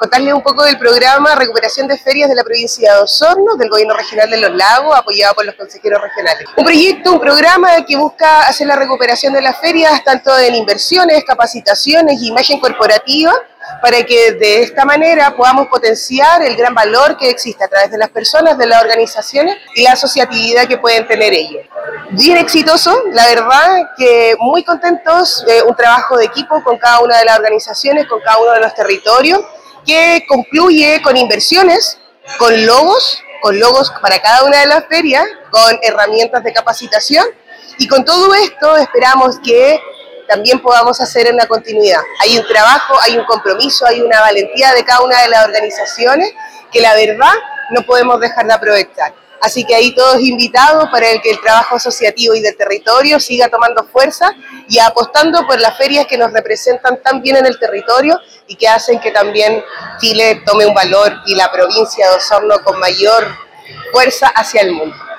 contarles un poco del programa Recuperación de Ferias de la provincia de Osorno, del Gobierno Regional de Los Lagos, apoyado por los consejeros regionales. Un proyecto, un programa que busca hacer la recuperación de las ferias, tanto en inversiones, capacitaciones y imagen corporativa, para que de esta manera podamos potenciar el gran valor que existe a través de las personas, de las organizaciones y la asociatividad que pueden tener ellos. Bien exitoso, la verdad que muy contentos, un trabajo de equipo con cada una de las organizaciones, con cada uno de los territorios, que concluye con inversiones, con logos para cada una de las ferias, con herramientas de capacitación, y con todo esto esperamos que también podamos hacer una continuidad. Hay un trabajo, hay un compromiso, hay una valentía de cada una de las organizaciones que la verdad no podemos dejar de aprovechar. Así que ahí todos invitados para que el trabajo asociativo y del territorio siga tomando fuerza y apostando por las ferias que nos representan tan bien en el territorio y que hacen que también Chile tome un valor y la provincia de Osorno con mayor fuerza hacia el mundo.